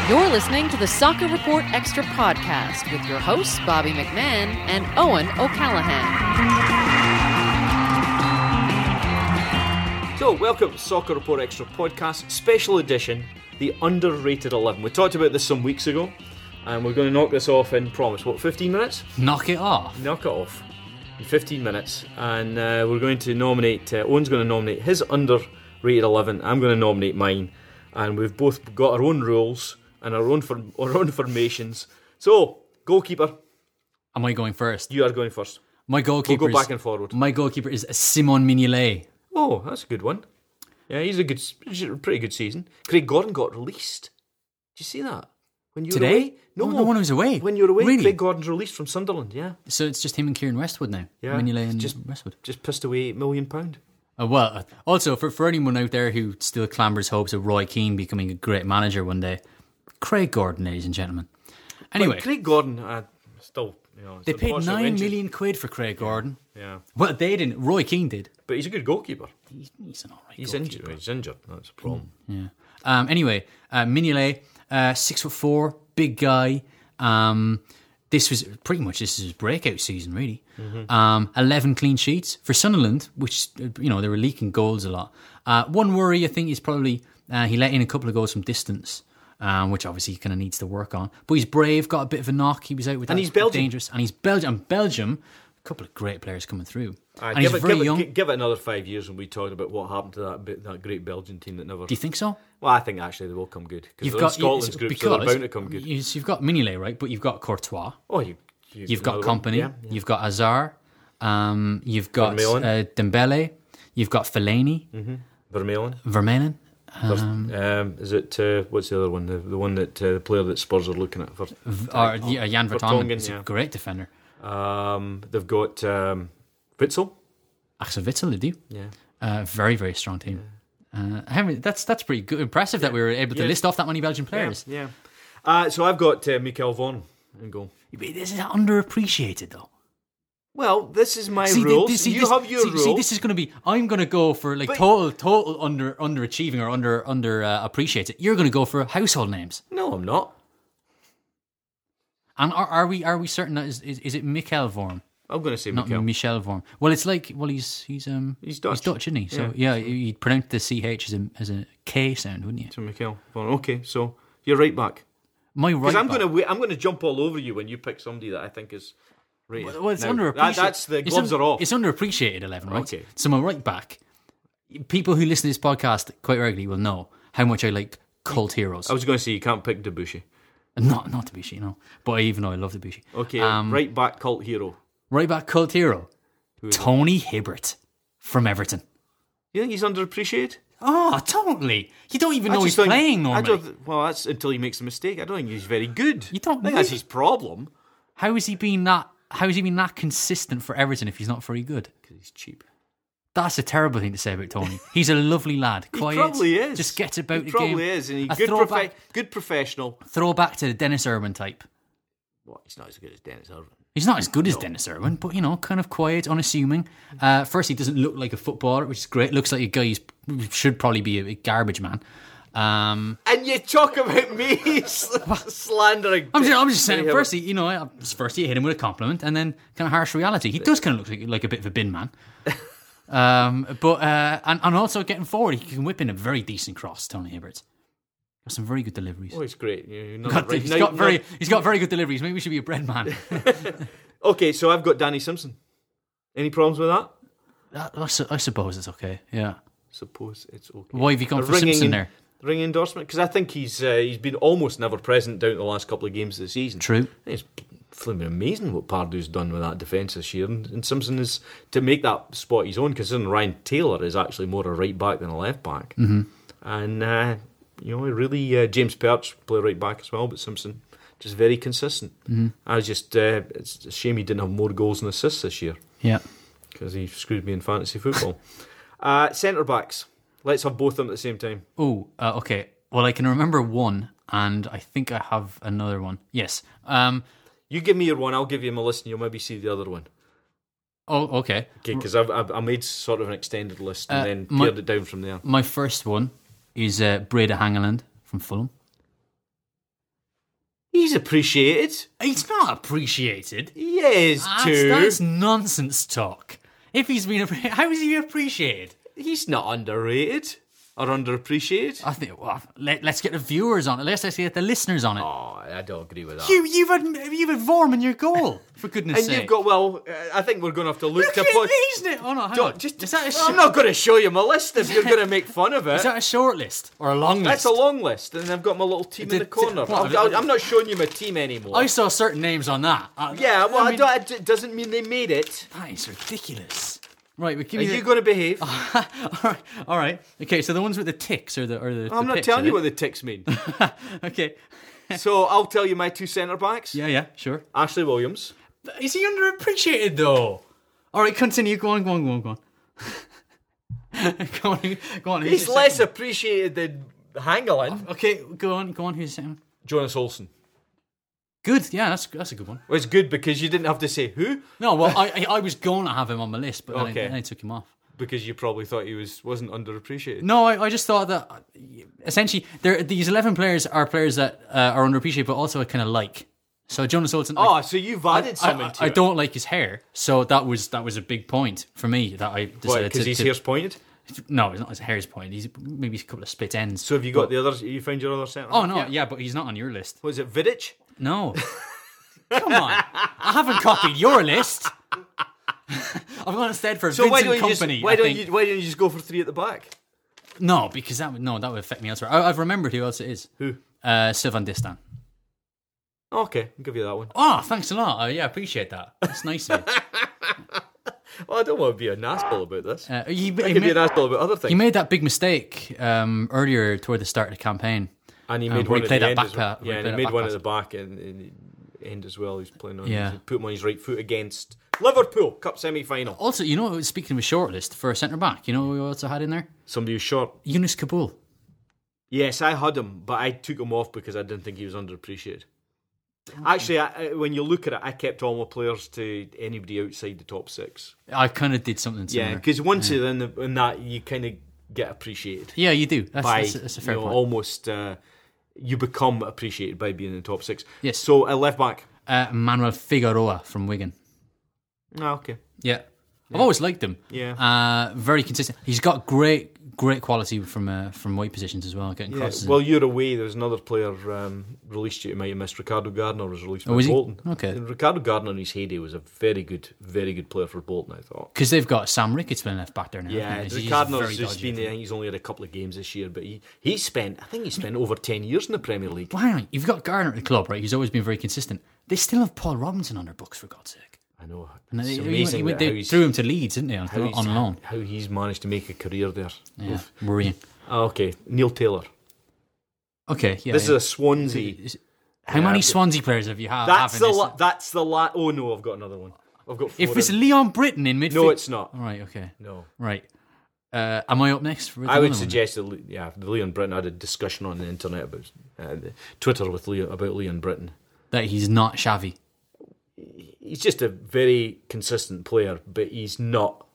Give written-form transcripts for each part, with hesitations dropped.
You're listening to the Soccer Report Extra podcast with your hosts, Bobby McMahon and Owen O'Callaghan. So, welcome to Soccer Report Extra podcast, special edition, the underrated 11. We talked about this some weeks ago, and we're going to knock this off in, promise, 15 minutes? Knock it off? Knock it off in 15 minutes, and we're going to nominate, Owen's going to nominate his underrated 11, I'm going to nominate mine, and we've both got our own rules and our own formations. So, goalkeeper. Am I going first? You are going first. My goalkeeper. We'll go back and forward. My goalkeeper is Simon Mignolet. Oh, that's a good one. Yeah, he's a pretty good season. Craig Gordon got released. Did you see that? When you Today? Were away? No, no one was away. When you were away, really? Craig Gordon's released from Sunderland, yeah. So it's just him and Kieran Westwood now? Yeah. Mignolet and Westwood. Just pissed away £8 million. Also, for anyone out there who still clambers hopes of Roy Keane becoming a great manager one day, Craig Gordon, ladies and gentlemen. Anyway. But Craig Gordon, still, they paid £9 million for Craig Gordon. Yeah. Well, they didn't. Roy Keane did. But he's a good goalkeeper. He's an alright He's goalkeeper. injured. He's injured. That's a problem. Yeah. Anyway, Mignolet, 6'4", big guy. This was his breakout season, really. Mm-hmm. 11 clean sheets for Sunderland, which, they were leaking goals a lot. One worry, I think, is probably he let in a couple of goals from distance, which obviously he kind of needs to work on. But he's brave, got a bit of a knock. He was out with that. And he's Belgian. Dangerous. And he's Belgium. Belgium, a couple of great players coming through. And he's very young. Give it another 5 years and we talked about what happened to that great Belgian team that never... Do you think so? Well, I think actually they will come good. Because they're in Scotland's group, so they're bound to come good. You've got Mignolet, right? But you've got Courtois. Oh, You've got Kompany. Yeah. You've got Hazard. You've got Dembele. You've got Fellaini. Mm-hmm. Vermaelen. Is it what's the other one? The one that the player that Spurs are looking at for Jan Vertonghen is a great defender. They've got Witsel. Axel Witsel, they do. Yeah. Very, very strong team. That's pretty good. Impressive that we were able to list off that many Belgian players. Yeah. So I've got Mikel Vaughan in goal. This is underappreciated, though. Well, this is my rules. You have your rules. See, this is going to be... I'm going to go for total underachieving or under appreciated. You're going to go for household names. No, I'm not. And are we certain that is it Mikel Vorm? I'm going to say not Michel Vorm. Well, it's like he's Dutch. He's Dutch, isn't he? So you'd pronounce the CH as a K sound, wouldn't you? So Mikel Vorm. Okay, so you're right back. My right back. Because I'm going to jump all over you when you pick somebody that I think is rated. Well, it's underappreciated. That's the gloves are off. It's underappreciated 11, right? Okay. So my right back. People who listen to this podcast quite regularly will know how much I like cult heroes. I was going to say you can't pick Debussy. Not Debussy, no. But even though I love Debussy. Okay, right back cult hero. Right back cult hero. Tony Hibbert from Everton. You think he's underappreciated? Oh, totally. You don't even know he's playing normally. Well, that's until he makes a mistake. I don't think he's very good. You don't think that's his problem. How has he been that consistent for Everton if he's not very good? Because he's cheap. That's a terrible thing to say about Tony. He's a lovely lad. Quiet. He probably is. Just gets about the game. He probably is. And he's good professional. Throwback to the Dennis Irwin type. Well, he's not as good as Dennis Irwin. He's not as good as Dennis Irwin, but, kind of quiet, unassuming. First, he doesn't look like a footballer, which is great. Looks like a guy who should probably be a garbage man. And you talk about me slandering. I'm just saying, firstly, you hit him with a compliment, and then kind of harsh reality. He does kind of look like a bit of a bin man. And also getting forward, he can whip in a very decent cross, Tony Hibbert. Got some very good deliveries. Oh, he's great. He's got very good deliveries. Maybe we should be a bread man. Okay, so I've got Danny Simpson. Any problems with that? I suppose it's okay. Yeah. Suppose it's okay. Why have you gone for Simpson there? Ring endorsement? Because I think he's been almost never present down the last couple of games of the season. True. It's flipping amazing what Pardew's done with that defence this year, and Simpson is to make that spot his own. Considering Ryan Taylor is actually more a right back than a left back, and really James Perch play right back as well, but Simpson just very consistent. It's a shame he didn't have more goals and assists this year. Yeah, because he screwed me in fantasy football. Centre backs. Let's have both of them at the same time. Oh, okay. Well, I can remember one, and I think I have another one. Yes. You give me your one, I'll give you my list, and you'll maybe see the other one. Oh, okay. Okay, because I made sort of an extended list and then pared it down from there. My first one is Breda Hangeland from Fulham. He's appreciated. He's not appreciated. He is too. That's nonsense talk. If he's been, how is he appreciated? He's not underrated or underappreciated. I think. Well, let's get the viewers on it. Let's get the listeners on it. Oh, I don't agree with that. You've had Vorm in your goal, for goodness' and sake. you've got, I think we're going to have to look to put. Oh no, hang on. I'm not going to show you my list if you're going to make fun of it. Is that a short list or a long list? That's a long list, and I've got my little team in the corner. I'm not showing you my team anymore. I saw certain names on that. It doesn't mean they made it. That is ridiculous. Right, but Are you going to behave? All right. Okay, so the ones with the ticks or the. I'm not telling you what the ticks mean. Okay. So I'll tell you my two centre backs. Yeah, sure. Ashley Williams. Is he underappreciated though? All right, continue. Go on. go on. He's less appreciated than Hangeland. Okay, go on. Who's second? Jonas Olsen. Good. Yeah, that's a good one. Well, it's good because you didn't have to say who. No, well, I was going to have him on my list, but then I took him off. Because you probably thought he wasn't underappreciated. No, I just thought that essentially these 11 players are players that are underappreciated, but also I kind of like. So Jonas Olsen. So you've added something to it. I don't like his hair, so that was a big point for me that I decided because his hair's pointed. No, it's not his hair's pointed. He's maybe a couple of split ends. So have you got the others? You found your other centre? Oh no, yeah, but he's not on your list. Was it Vidic? No. Come on. I haven't copied your list. I've gone instead for Vincent Kompany. Why don't you just go for three at the back? No, because that would affect me elsewhere. I've remembered who else it is. Who? Sylvain Distin. Okay, I'll give you that one. Oh, thanks a lot. Yeah, I appreciate that. That's nice of you. Well, I don't want to be an asshole about this. I he can be an asshole about other things. He made that big mistake earlier toward the start of the campaign. And he made one at the end as well. Yeah, and he made one at the back and the end as well. He's playing on. Yeah. He put him on his right foot against Liverpool Cup semi-final. Also, speaking of a shortlist for a centre back, who we also had in there? Somebody who's short. Yunus Kabul. Yes, I had him, but I took him off because I didn't think he was underappreciated. Actually, when you look at it, I kept all my players to anybody outside the top six. I kind of did something similar. Yeah, because once you're in that, you kind of get appreciated. Yeah, you do. That's a fair point. Almost, you become appreciated by being in the top six. Yes. So, left back. Manuel Figueroa from Wigan. Oh, okay. Yeah. I've always liked him. Yeah. Very consistent. He's got great quality from wide positions as well. Getting crosses. Well, you're away. There's another player released you might have missed. Ricardo Gardner was released by Bolton. Okay. And Ricardo Gardner in his heyday was a very good player for Bolton, I thought. Because they've got Sam Ricketts playing left back there now. Yeah, Gardner's just been there. He's only had a couple of games this year, but he spent over 10 years in the Premier League. Well, hang on. You've got Gardner at the club, right? He's always been very consistent. They still have Paul Robinson on their books, for God's sake. I know. It's amazing. They threw him to Leeds, didn't they, on loan? How he's managed to make a career there. Yeah, worrying. Okay, Neil Taylor. Okay, yeah. This is a Swansea. How many Swansea players have you had? That's the last. Oh no, I've got another one. I've got 4. If it's Leon Britton in midfield. No, it's not. All right, okay. No. Right. Am I up next? I would suggest that, the Leon Britton. I had a discussion on the internet about Twitter with about Leon Britton. That he's not Xavi. He's just a very consistent player, but he's not.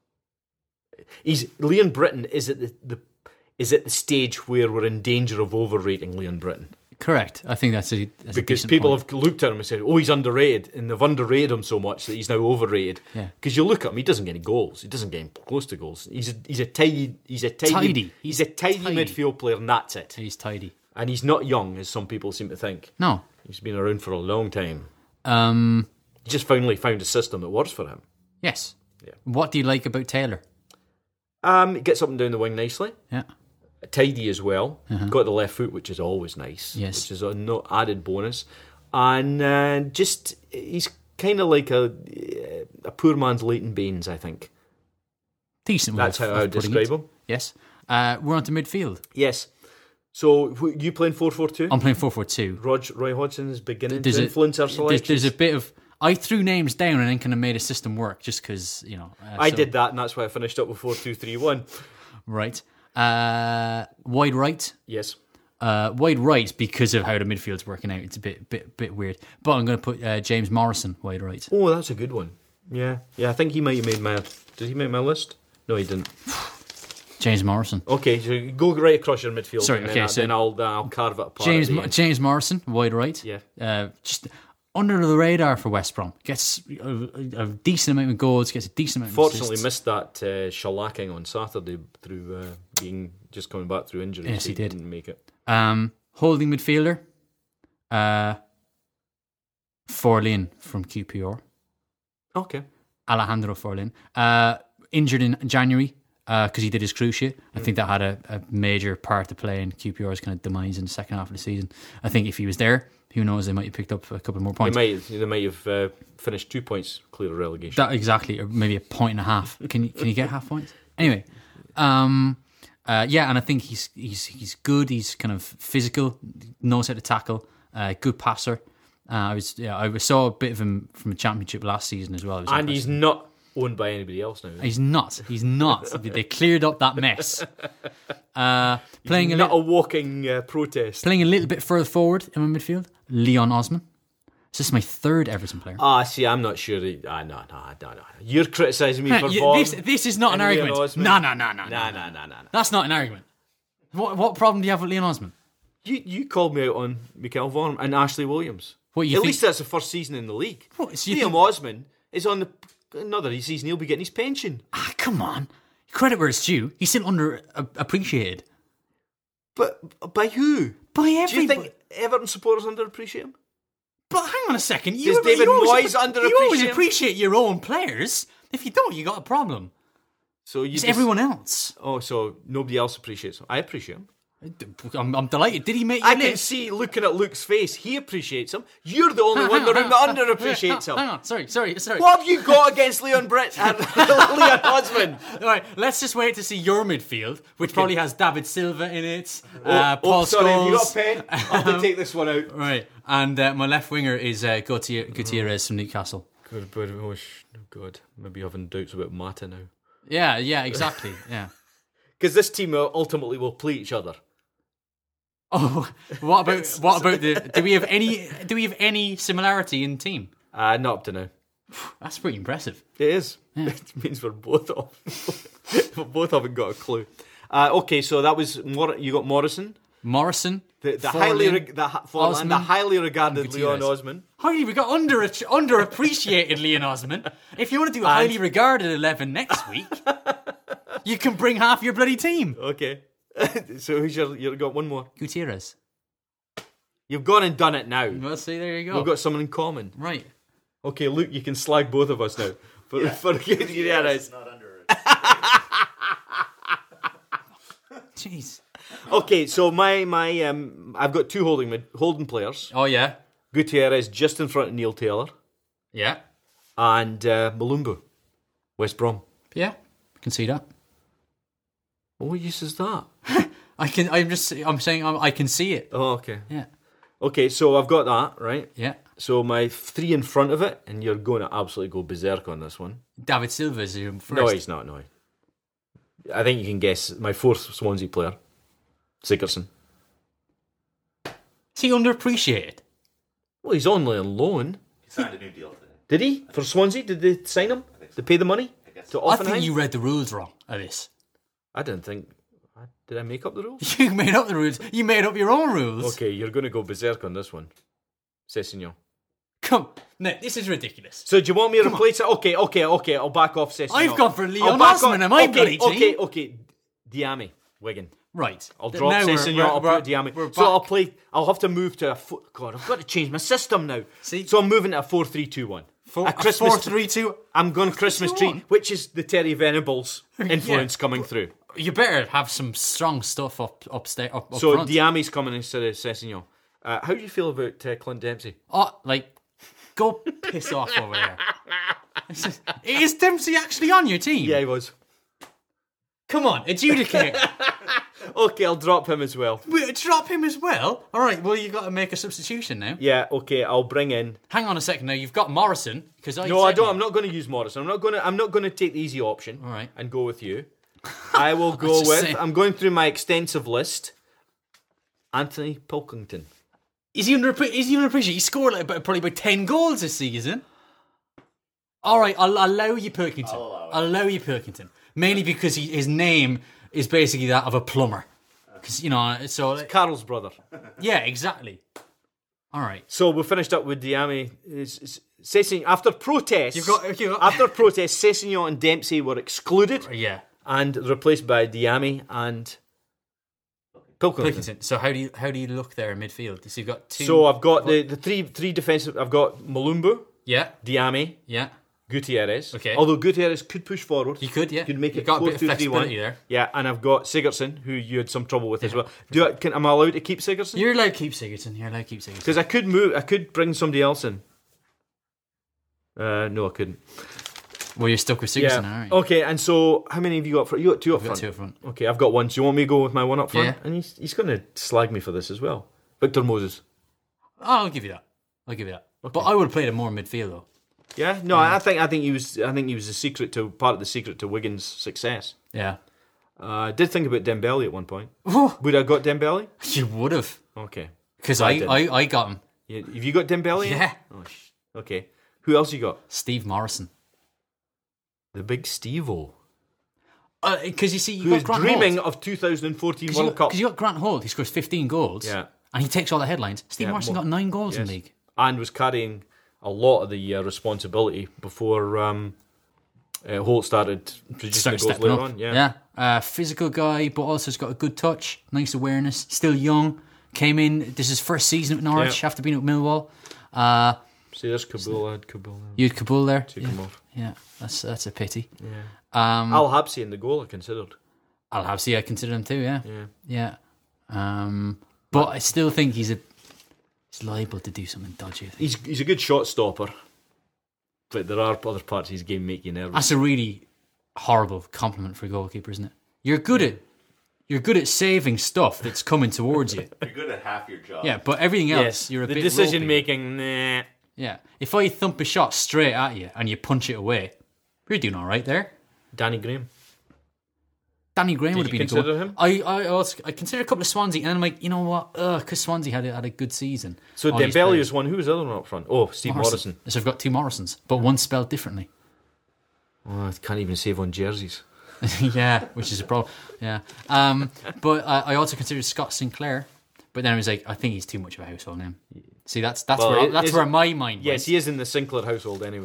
Leon Britton is at the stage where we're in danger of overrating Leon Britton. Correct. I think that's because people have looked at him and said, "Oh, he's underrated," and they've underrated him so much that he's now overrated. Yeah. Because you look at him, he doesn't get any goals. He doesn't get any close to goals. He's a tidy midfield player, and that's it. He's tidy, and he's not young, as some people seem to think. No, he's been around for a long time. He just finally found a system that works for him. Yes. Yeah. What do you like about Taylor? He gets up and down the wing nicely. Yeah. Tidy as well. Got the left foot, which is always nice. Yes. Which is a added bonus. And he's kind of like a poor man's Leighton Baines, I think. Decent. That's how I would describe him. Yes. We're on to midfield. Yes. So, you playing 4-4-2? I'm playing 4-4-2. Roy Hodgson is beginning to influence our selections. There's a bit of... I threw names down and then kind of made a system work just because, I did that, and that's why I finished up with 4-2-3-1. Right. Wide right. Yes. Wide right because of how the midfield's working out. It's a bit weird. But I'm going to put James Morrison wide right. Oh, that's a good one. Yeah. I think he might have made my... Did he make my list? No, he didn't. James Morrison. Okay, so you go right across your midfield. Sorry, and okay, then I'll carve it apart. James Morrison, wide right. Yeah. Just under the radar for West Brom. Gets a decent amount of goals, gets a decent amount of Fortunately, assists. missed that shellacking on Saturday through being just coming back through injuries. Yes, he did. Didn't make it. Holding midfielder, Forlin from QPR. Okay. Alejandro Forlin. Injured in January because he did his cruciate. I think that had a major part to play in QPR's kind of demise in the second half of the season. I think if he was there, who knows, they might have picked up a couple more points. They might have finished 2 points clear of relegation. That exactly, or maybe 1.5 points. Can you get half points? Anyway, and I think he's good. He's kind of physical, knows how to tackle, good passer. I saw a bit of him from the Championship last season as well. And he's not owned by anybody else now. He's not. They cleared up that mess. Playing a walking protest. Playing a little bit further forward in my midfield, Leon Osman. This is my third Everton player. See, I'm not sure. No. You're criticising me for form. This is not an argument. No. That's not an argument. What problem do you have with Leon Osman? You called me out on Mikel Vaughan and Ashley Williams. What you At think? least that's the first season in the league. So Liam Osman is on another season. He'll be getting his pension. Come on. Credit where it's due. He's still underappreciated. But by who? By everybody. Do you think Everton supporters underappreciate him? But hang on a second. Does David Moyes underappreciate You always him? appreciate your own players. If you don't, you got a problem. So it's everyone else. Oh, so nobody else appreciates him. I appreciate him. I'm delighted. Did he make your I list? can see looking at Luke's face. He appreciates him. You're the only one in the room that underappreciates him. Hang on. Sorry. What have you got against Leon Osman? All right, let's just wait to see your midfield, which probably has David Silva in it. sorry, Paul Scholes. have you got a pen? I have to take this one out. Right, and my left winger is Gutierrez from Newcastle. Good, but God, maybe having doubts about Mata now. Yeah, exactly. Yeah, because this team ultimately will play each other. Oh, what about do we have any similarity in team? Not up to now. That's pretty impressive. It is. Yeah. It means we're both off. We both haven't got a clue. Okay, so that was you got Morrison, the highly regarded Leon Osman. Highly regarded, underappreciated Leon Osman. If you want to do a highly regarded 11 next week, you can bring half your bloody team. Okay. So who's you got one more? Gutierrez. You've gone and done it now. Well, see, there you go. We've got someone in common. Right. Okay, Luke, you can slag both of us now. For Gutierrez. Not under. Jeez. Okay, so my I've got two holding players. Oh yeah. Gutierrez just in front of Neil Taylor. Yeah. And Malumbu, West Brom. Yeah, I can see that. What use is that? I'm saying I can see it. Oh, okay. Yeah. Okay, so I've got that, right? Yeah. So my three in front of it, and you're going to absolutely go berserk on this one. David Silva is your first. No, he's not, no. I think you can guess my fourth Swansea player, Sigurdsson. Is he underappreciated? Well, he's only on loan. He signed a new deal today. Did he? For Swansea? Did they sign him? They pay the money? I think you read the rules wrong of this. I didn't think... Did I make up the rules? You made up the rules. You made up your own rules. Okay, you're going to go berserk on this one. Sessegnon. Come. No, this is ridiculous. So do you want me to replace it? Okay, I'll back off Sessegnon. I've gone for Leon Osman in my bloody team. Okay. Diame, Wigan. Right. I'll drop Sessegnon, I'll put Diame. So I'll have to move to God, I've got to change my system now. See? So I'm moving to a 4-3-2-1. A Christmas 4-3-2. I'm going Christmas tree, which is the Terry Venables influence coming through. You better have some strong stuff up so front. Diame's coming instead of Sessegnon. How do you feel about Clint Dempsey? Oh, go piss off over there. Is Dempsey actually on your team? Yeah, he was. Come on, adjudicate. Okay, I'll drop him as well. Wait, drop him as well? Alright, well, you've got to make a substitution now. Yeah, okay, I'll bring in... Hang on a second now, you've got Morrison. No, I don't. I'm not going to use Morrison. I'm not going to take the easy option and go with you. I will go with... I'm going through my extensive list. Anthony Pilkington. Is he underappreciated? He scored probably about 10 goals this season. Alright, I'll allow you Pilkington. I'll allow you Pilkington. Mainly because his name is basically that of a plumber. Because, so... Carl's brother. Yeah, exactly. All right. So we finished up with Diame. After protests, You've got- after protests, Sessegnon and Dempsey were excluded Yeah. and replaced by Diame and Pilkington. So how do you look there in midfield? So you've got two... So I've got the three defensive. I've got Malumbu, Yeah, Diame, yeah. Gutierrez. Okay. Although Gutierrez could push forward. You could, yeah. Could make You've it got a 4-2-3-1. bit of flexibility there. Yeah, and I've got Sigurdsson, who you had some trouble with as well. Am I allowed to keep Sigurdsson? You're allowed to keep Sigurdsson. Because I could move. I could bring somebody else in. No, I couldn't. Well, you're stuck with Sigurdsson, all right. Okay, and so how many have you got? You got two up I've got front. two up front. Okay, I've got one. Do you want me to go with my one up front? Yeah. And he's going to slag me for this as well. Victor Moses. I'll give you that. Okay. But I would have played him more in midfield, though. Yeah. No, I think he was the part of the secret to Wigan's success. Yeah. I did think about Dembele at one point. Would I have got Dembele? You would have. Okay. Because didn't. I got him. Yeah, have you got Dembele? Yeah. Oh, okay. Who else you got? Steve Morrison. The big Steve-O. Because you see, you Who's got Grant dreaming Holt. of 2014 World Cup. Because you got Grant Holt, he scores 15 goals. Yeah. And he takes all the headlines. Steve Yeah, Morrison more- got 9 goals in Yes. league. And was carrying a lot of the responsibility before Holt started producing the goals stepping later up. on. Yeah. Physical guy, but also has got a good touch, nice awareness. Still young. Came in. This is his first season at Norwich after being at Millwall. See, there's Kabul. I had Kabul. You had Kabul there. Took him off. Yeah, that's a pity. Yeah. Um, Al Habsi in the goal, I considered. I'll have I consider him too. Yeah. Yeah. But I still think he's liable to do something dodgy. I think. He's a good shot stopper, but there are other parts of his game make you nervous. That's a really horrible compliment for a goalkeeper, isn't it? You're good at saving stuff that's coming towards you. You're good at half your job. Yeah, but everything else, you're a the bit decision ropey. making. Nah. Yeah, if I thump a shot straight at you and you punch it away, you're doing all right there. Danny Graham. Danny Graham would have you been consider a goal. him? I consider a couple of Swansea, and then I'm like, you know what? Because Swansea had a good season. So All these Dembele players. is one. Who was the other one up front? Oh, Steve Morrison. So I've got two Morrisons, but one spelled differently. Oh, I can't even save on jerseys. Yeah, which is a problem. Yeah, but I also considered Scott Sinclair, but then I was like, I think he's too much of a household name. See, that's where my mind. Yes, went. he is in the Sinclair household anyway.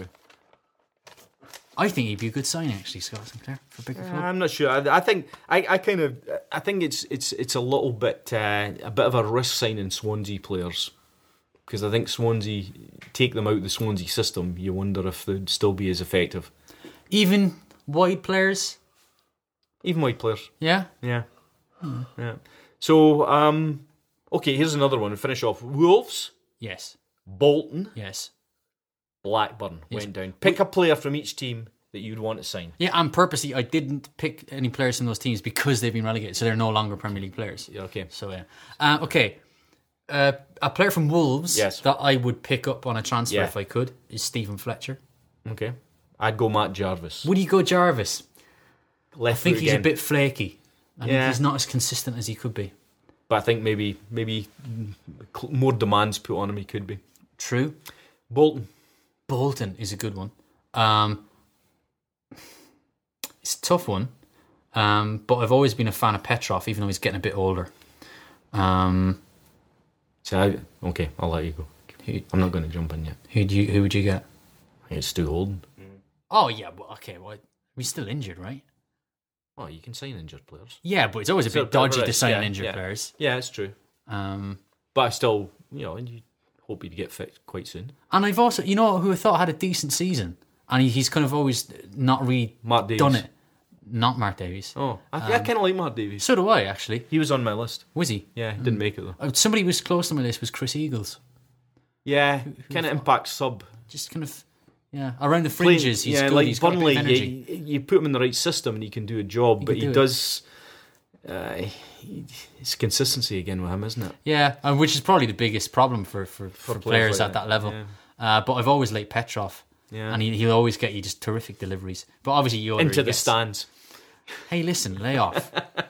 I think he'd be a good sign actually, Scott Sinclair for a bigger club. I'm not sure. I think I think it's a little bit a bit of a risk signing Swansea players, because I think Swansea, take them out of the Swansea system, you wonder if they'd still be as effective. Even wide players. Even white players. Yeah. Yeah. Yeah. So okay, here's another one to finish off. Wolves, Yes. Bolton, Yes. Blackburn Yes. went down. Pick a player from each team that you'd want to sign. Yeah, and purposely I didn't pick any players from those teams because they've been relegated, so they're no longer Premier League players. Yeah, okay. So yeah. Okay. A player from Wolves Yes. that I would pick up on a transfer Yeah. if I could is Stephen Fletcher. Okay. I'd go Matt Jarvis. Would you go Jarvis? Left I think foot he's again. a bit flaky. I Yeah. think he's not as consistent as he could be. But I think maybe more demands put on him he could be. True. Bolton. Bolton is a good one. It's a tough one. But I've always been a fan of Petrov, even though he's getting a bit older. Okay, I'll let you go. I'm not going to jump in yet. Who would you get? I think it's Stu Holden. Oh yeah, well, okay. Well, he's still injured, right? Oh, you can sign injured players. Yeah, but it's always a So bit dodgy to risk, sign yeah, injured yeah. players. Yeah, it's true. And But I still, you hope he'd get fit quite soon. I've also, who I thought had a decent season, and he's kind of always not really Mark Davies. done it. Not Mark Davies. Oh, I kind of like Mark Davies. So do I, actually. He was on my list. Was he? Yeah, he didn't make it though. Somebody who was close to my list was Chris Eagles. Yeah, kind of impact sub. Just kind of, around the fringes. He's good. like He's got a bit Burnley, of energy. you put him in the right system and he can do a job, but can he do it. does. It's consistency again with him, isn't it? Yeah, and which is probably the biggest problem for players like at that level. yeah. But I've always liked Petrov. Yeah. And he'll always get you just terrific deliveries. But obviously you Into the stands. Hey, listen, lay off.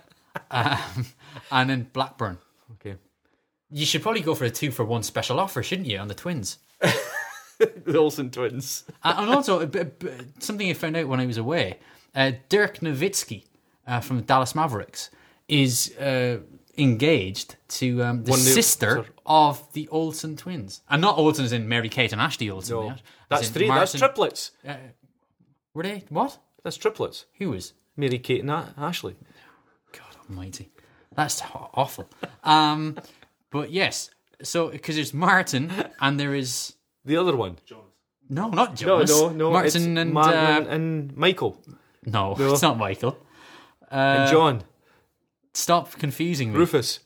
And then Blackburn. Okay. You should probably go for a 2-for-1 special offer, shouldn't you, on the Twins? The Olsen twins. And also, something I found out when I was away, Dirk Nowitzki from the Dallas Mavericks, is engaged to the sister of the Olsen twins. And not Olsen as in Mary-Kate and Ashley Olsen. No, that's three. That's triplets. Were they? What? That's triplets. Who was? Mary-Kate and Ashley. God almighty. That's awful. But yes, so because there's Martin and there is... The other one. No, not Jonas. No. Martin and Michael. No, it's not Michael. And John. Stop confusing me. Rufus.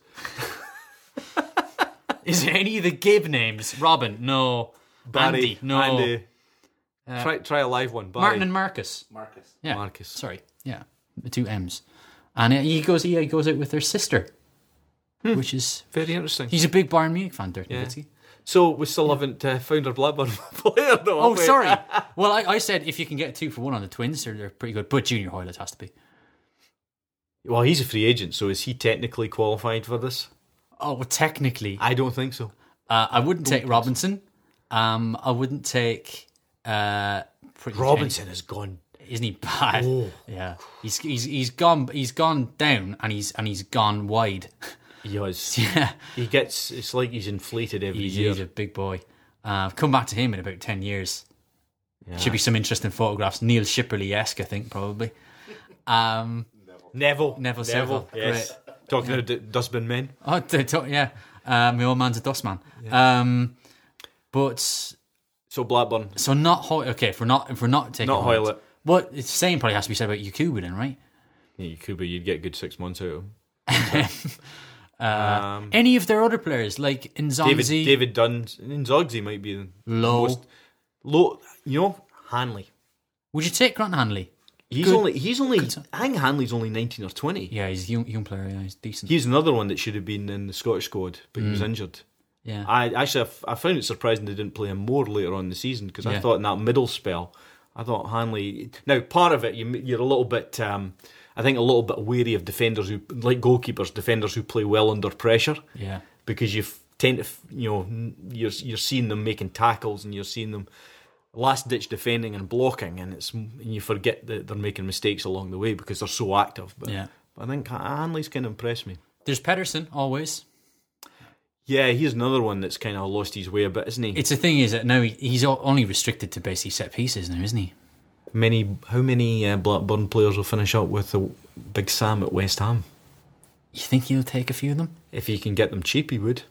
Is it any of the Gibb names? Robin? No. Barry? Andy? No. Andy. Try a live one. Barry. Martin and Marcus. Yeah. Marcus. Sorry. Yeah. The two M's. And he goes out with their sister, which is... Very interesting. He's a big Bayern Munich fan, Dirk Nowitzki. So we still haven't found our Blackburn player, though. Oh, sorry. Well, I said if you can get 2-for-1 on the Twins, they're pretty good. But Junior Hoylett has to be. Well, he's a free agent, so is he technically qualified for this? Oh, well, technically. I don't think so. I wouldn't take Robinson. I wouldn't take... Robinson has gone... Isn't he bad? Oh. Yeah. He's gone down and he's gone wide. He has. Yeah. It's like he's inflated every year. He's a big boy. Come back to him in about 10 years. Yeah. Should be some interesting photographs. Neil Shipperley-esque, I think, probably. Neville. Seville. Yes. Great. Talking about dustbin men. Oh, yeah. My old man's a dustman. Yeah. But so Blackburn. So not okay. If we're not taking not Hoylett. What it's saying probably has to be said about Yakubu then, right? Yeah, Yakubu, you'd get a good 6 months out of him. Any of their other players like Nzonzi, David Dunn, Nzogzi might be the low. Most low. You know, Hanley. Would you take Grant Hanley? He's only. I think Hanley's only 19 or 20. Yeah, he's a young player. Yeah, he's decent. He's another one that should have been in the Scottish squad, but he was injured. Yeah, I found it surprising they didn't play him more later on in the season because I thought in that middle spell, I thought Hanley. Now part of it, you're a little bit. I think a little bit wary of defenders who like goalkeepers, defenders who play well under pressure. Yeah, because you tend to, you're seeing them making tackles and you're seeing them last ditch defending and blocking, and you forget that they're making mistakes along the way because they're so active. But I think Hanley's kind of impressed me. There's Pedersen always. Yeah, he's another one that's kind of lost his way a bit, isn't he? It's the thing is that now he's only restricted to basically set pieces now, isn't he? How many Blackburn players will finish up with the Big Sam at West Ham? You think he'll take a few of them? If he can get them cheap, he would.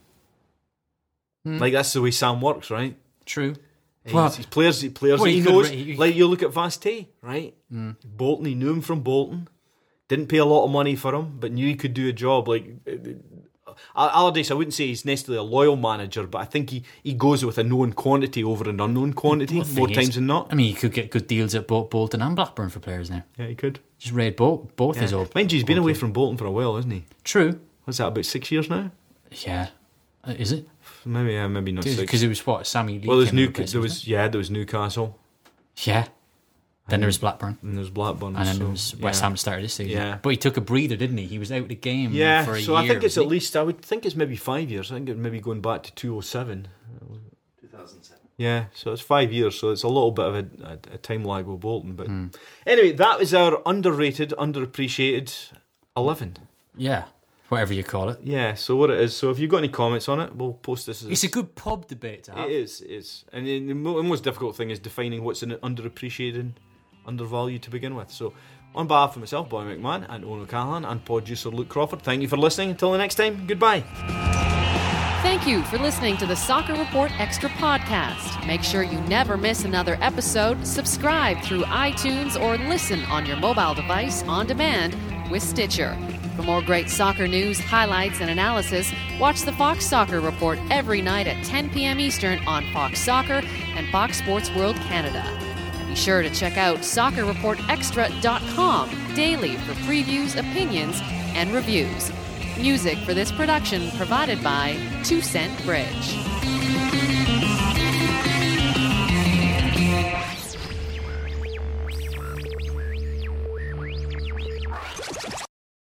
Like that's the way Sam works, right? True. He's players that he knows. Like you look at Vastey, right? Bolton, he knew him from Bolton. Didn't pay a lot of money for him, but knew he could do a job. Like Allardyce, I wouldn't say he's necessarily a loyal manager, but I think he goes with a known quantity over an unknown quantity more times than not. I mean, he could get good deals at both Bolton and Blackburn for players now. Yeah, he could. Just raid both his old. Mind you, he's been away from Bolton for a while, hasn't he? True. What's that, about 6 years now? Yeah. Is it? Maybe not 6. Because it was what, Sammy Lee? Well, there was Newcastle. Yeah. Then there was Blackburn. And there was Blackburn. And then there was West Ham started this season. Yeah. But he took a breather, didn't he? He was out of the game for a year. So I think it's at least, I would think it's maybe 5 years. I think it's maybe going back to 2007. 2007. Yeah, so it's 5 years, so it's a little bit of a time lag with Bolton. But anyway, that was our underrated, underappreciated 11. Yeah. Whatever you call it. Yeah, so what it is. So if you've got any comments on it, we'll post this. It's a good pub debate to have. It is. And the most difficult thing is defining what's an underappreciated and undervalued to begin with. So on behalf of myself, Bobby McMahon, and Owen O'Callaghan, and producer Luke Crawford, thank you for listening. Until the next time, goodbye. Thank you for listening to the Soccer Report Extra podcast. Make sure you never miss another episode. Subscribe through iTunes or listen on your mobile device on demand with Stitcher. For more great soccer news, highlights, and analysis, watch the Fox Soccer Report every night at 10 p.m. Eastern on Fox Soccer and Fox Sports World Canada. And be sure to check out soccerreportextra.com daily for previews, opinions, and reviews. Music for this production provided by 2 Cent Bridge.